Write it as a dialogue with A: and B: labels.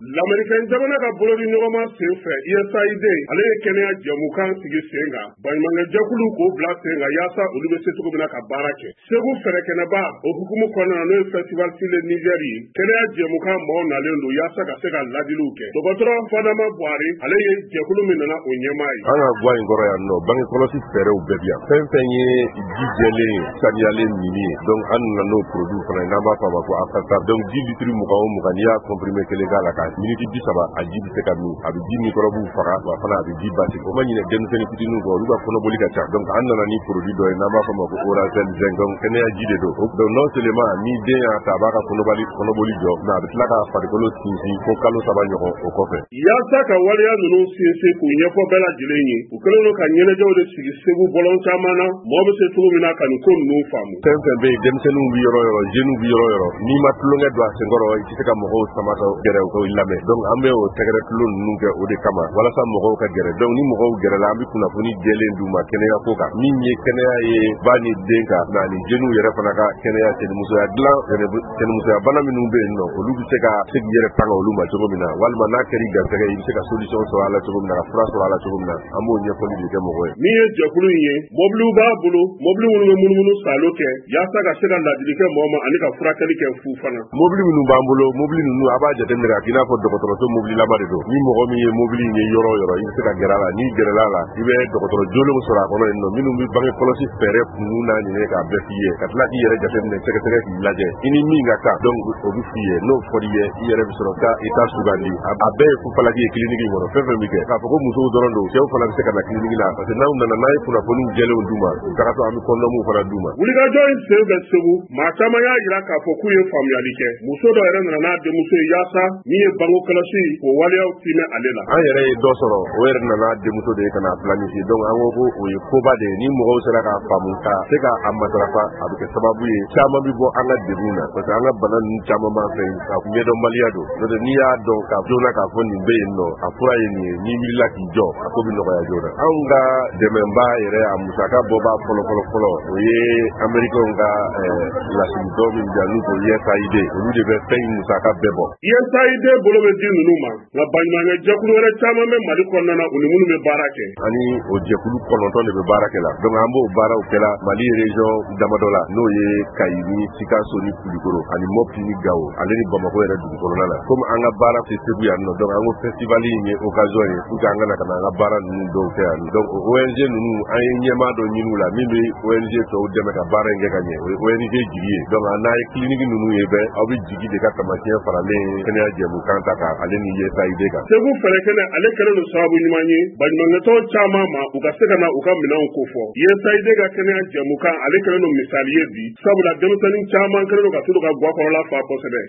A: L'Américain jamana ka bolo di ɲɔgɔnma sen fɛ USAID ale ye kɛnɛya jɛmukan sigi sen kan baɲumankɛ jɛkulu k'o bila sen kan yaasa olu bɛ se cogo min na ka baara kɛ. Segu fɛrɛkɛnɛba o hukumu kɔnɔna na n'o ye Festival sur le Niger ye kɛnɛya jɛmukan mɔgɔw nalen don yaasa ka se ka ladiliw kɛ. Dɔgɔtɔrɔ Fadama Buhari ale ye jɛkulu min nana o ɲɛmaa ye.
B: An ka bɔ in kɔrɔ yan nɔ bange kɔlɔsi fɛɛrɛw bɛɛ bi yan. Fɛn fɛn ye ji jɛlen saniyalen mini ye donc an nana n'o produit fana n'an b'a fɔ a ma ko Afata donc 10 litres mugan o mugan n'i y'a comprimé kelen k'a la ka miniti 30 a ji bɛ se ka min a bɛ ji microbe faga wa fana a bɛ ji basigi o ma ɲinɛ denmisɛnnin fitininw kɔ olu ka kɔnɔboli ka ca donc an nana ni produit dɔ ye n'an b'a fɔ a ma ko Oracel Zinc donc kɛnɛya ji de don donc non seulement ni den y'a ta a b'a ka kɔnɔboli jɔ mais a bɛ tila ka farikolo sinsin fo kalo 3 ɲɔgɔn o kɔfɛ.
A: Yaasa ka waleya ninnu sinsin k'u ɲɛfɔ bɛɛ lajɛlen ye u kɛlen don ka ɲɛnajɛw de sigi Segu bɔlɔn caman na mɔgɔ bɛ se cogo min na ka nin ko ninnu faamu.
B: Fɛn fɛn bɛ yen denmisɛnninw bɛ yɔrɔ yɔrɔ jeunes bɛ yɔrɔ yɔrɔ n'i ma tulonkɛ don a senkɔrɔ i tɛ se ka mɔgɔw sama ka gɛrɛ u ka lamɛn donc an bɛ o tɛgɛrɛ tulo ninnu kɛ o de kama walasa mɔgɔw ka gɛrɛ donc ni mɔgɔw gɛrɛla an bɛ kunnafoni jɛlen d'u ma kɛnɛya ko kan min ye kɛnɛya ye ba ni den kan nka ani jeunes yɛrɛ fana ka kɛnɛya cɛnimusoya dilan cɛnimusoya bana minnu bɛ yen nɔ olu bɛ se ka se k'i yɛrɛ tanga olu ma cogo min na walima n'a kɛra i garisɛgɛ i bɛ se ka solution sɔrɔ a la cogo min na ka fura sɔrɔ a la cogo min na an b'o ɲɛfɔli de kɛ mɔgɔ ye.
A: Min ye jɛkulu in ye mobiliw b'a bolo mobili minnu bɛ munumunu salo kɛ yaasa ka se ka ladili kɛ mɔgɔ ma ani ka furakɛli kɛ fu fana.
B: Mobili minnu b'an bolo mobili ninnu a b'a jateminɛ k'i n'a fɔ dɔgɔtɔrɔso mobililama de don ni mɔgɔ min ye mobili in ye yɔrɔ yɔrɔ i bɛ se ka gɛrɛ a la n'i gɛrɛla a la i bɛ dɔgɔtɔrɔ jolenw sɔrɔ a kɔnɔ yen nɔ minnu bɛ bange kɔlɔsi fɛɛrɛ kunun n'a ɲinɛ k'a bɛɛ f'i ye ka tila k'i yɛrɛ jateminɛ sɛgɛsɛgɛ k'i lajɛ i ni min ka kan donc o bɛ f'i ye n'o fɔr'i ye i yɛrɛ bɛ sɔrɔ ka état sugandi a bɛɛ ye fufalaki ye kiliniki in kɔnɔ fɛn fɛn bɛ kɛ k'a fɔ ko musow dɔrɔn don cɛw fana bɛ se ka na kiliniki la parce que n'aw nana n'a ye kunnafoni jɛlenw d'u ma u taga to an bɛ kɔndɔmuw fana d'u ma.
A: Wulikajɔ in sen fɛ Segu maa caman y'a jira k'a fɔ k'u ye faamuyali kɛ muso dɔ yɛrɛ nana n'a denmuso ye yaasa min ye bange kɔlɔsi o waleyaw timɛ ale la.
B: An yɛrɛ ye dɔ sɔrɔ o yɛrɛ nana denmuso de ye ka na planifier donc an ko ko o ye koba de ye ni mɔgɔw sera k'a faamu ka se ka a matarafa a bɛ kɛ sababu ye caman bɛ bɔ an ka degun na parce que an ka bana ninnu caman b'an fɛ a kun ɲɛdɔnbaliya don n'o tɛ n'i y'a dɔn ka joona k'a fɔ nin bɛ yen nɔ a fura ye nin ye n'i wulila k'i jɔ a ko bɛ nɔgɔya joona. Anw ka dɛmɛba yɛrɛ a musaka bɔba fɔlɔ o ye Américains ka lasigitɔ min bɛ yan n'u ko USAID olu de bɛ fɛn in musaka bɛɛ bɔ.
A: USAID bolo bɛ di ninnu ma nka baɲumankɛ jɛkulu wɛrɛ caman bɛ Mali kɔnɔna na u ni minnu bɛ baara kɛ.
B: Ani o jɛkulu 9 de bɛ baara kɛ la donc an b'o baaraw kɛla Mali région damadɔ la n'o ye Kayi ni Sikaso ni Kulikoro ani Mopti ni Gao ale ni Bamako yɛrɛ dugu kɔnɔna la comme an ka baara tɛ Segu yan nɔ donc an ko festival in ye occasion ye pour que an kana an ka baara ninnu dɔw kɛ yan donc ONG ninnu an ye ɲɛmaa dɔ ɲini u la min bɛ ONG tɔw dɛmɛ ka baara in kɛ ka ɲɛ o ye ONG jigi ye donc n'a ye kiliniki ninnu ye bɛɛ aw bɛ jigi de ka taamasiyɛn faralen kɛnɛya jɛmukan ta kan ale ni USAID kan.
A: Segu fɛrɛkɛnɛ ale kɛlen don sababu ɲuman ye baɲumankɛtɔn caman ma u ka se ka na u ka minɛnw kofɔ USAID ka kɛnɛya jɛmukan ale kɛlen don misali ye bi sabula denmisɛnnin caman kɛlen don ka to ka guwa kɔrɔla fa kosɛbɛ.